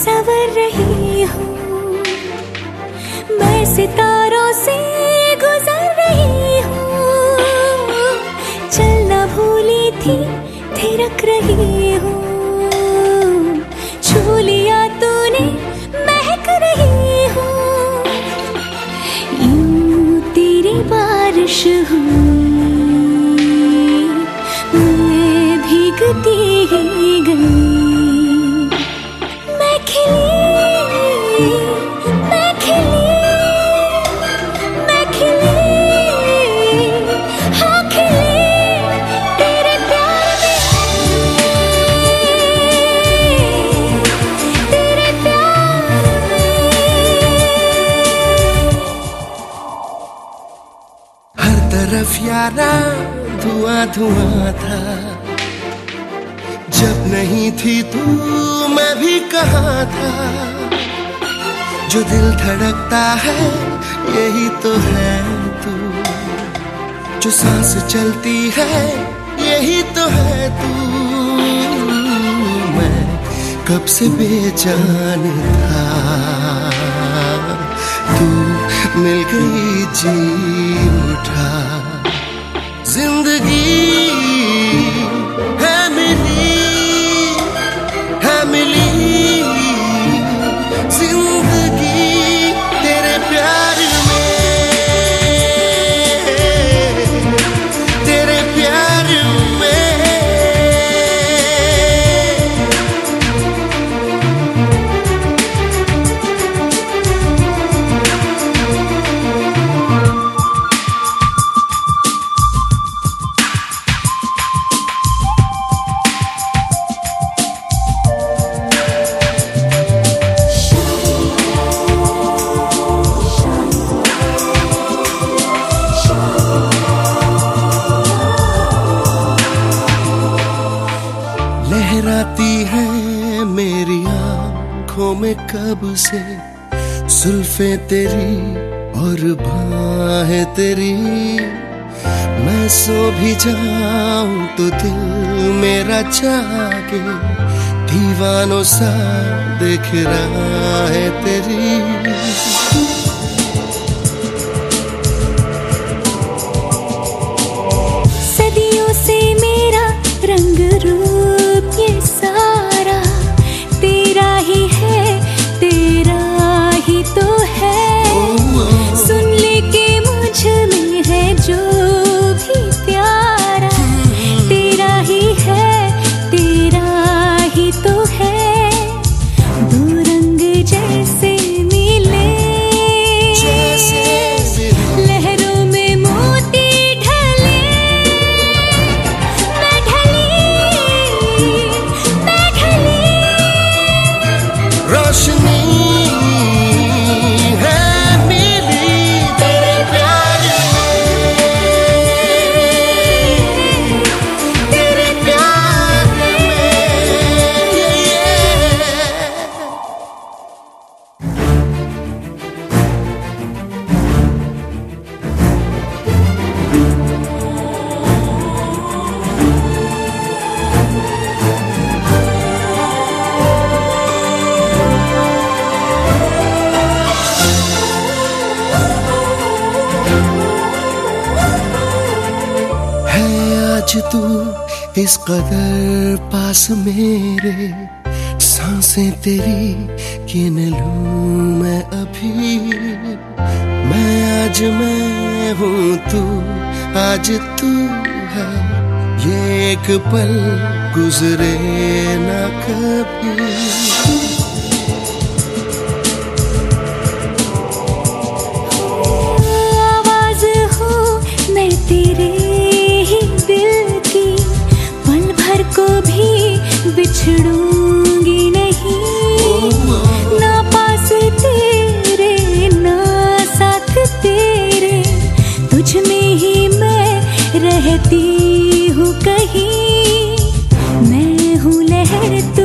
संवर रही हूँ, मैं सितारों से गुजर रही हूँ। चलना भूली थी, थिरक रही हूँ। छू लिया तूने, महक रही हूँ। यूं तेरी बारिश हुई, मैं भीगती ही गई। मैं खिली, मैं खिली, मैं खिली, हाँ खिली तेरे प्यार में, तेरे प्यार में। हर तरफ यारा धुआं धुआं था, जब नहीं थी तू मैं भी कहाँ था। जो दिल धड़कता है यही तो है तू, जो सांस चलती है यही तो है तू। मैं कब से बेजान था, तू मिल गई जी उठा। जिंदगी है मिली, है मिली जिंदगी तेरे प्यार में, तेरे प्यार में। लहराती है मेरी आँखों में कब से जुल्फे तेरी और बाहें तेरी। मैं सो भी जाऊं तो दिल मेरा जागे, दीवानों सा देख रहा है तेरी। सदियों से मेरा रंग रूप ये सारा तेरा ही है, तेरा ही तो है। सुन ले के मुझ में है जो भी प्यारा, तेरा ही है, तेरा ही तो है। दो रंग जैसे मिले, लहरों में मोती ढले। मैं ढली, मैं ढली, रोशनी है मिली तेरे प्यार में, तेरे प्यार में। है आज तू इस कदर पास मेरे, सांसें तेरी गिन लूं मैं अभी। मैं आज मैं हूँ तू, आज तू है, ये एक पल गुजरे ना कभी। आवाज हो मैं तेरे ही दिल की, पल भर को भी बिछड़ूंगी नहीं। ना पास तेरे, ना साथ तेरे, तुझ में ही मैं रहती हूँ कहीं। मैं हूँ लहर